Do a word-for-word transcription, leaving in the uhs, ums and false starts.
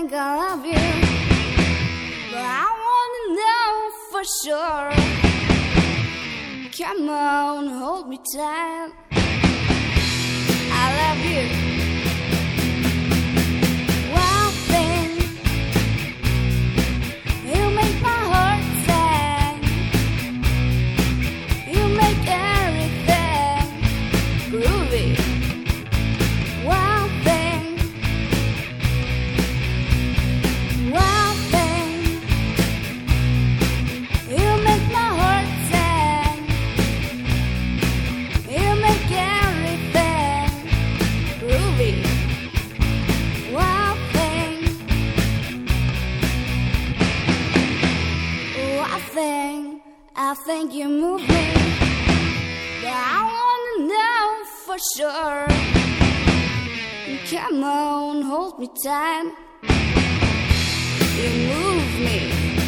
think I love you, but I wanna know for sure. Come on, hold me tight. I love you. Wild thing, you make my heart sing. You make everything groovy. Wild thing, wild thing, you make my heart sing. You make everything groovy. Wild thing, wild thing, I think you move me, but I wanna know for sure. Come on, hold me tight. You move me.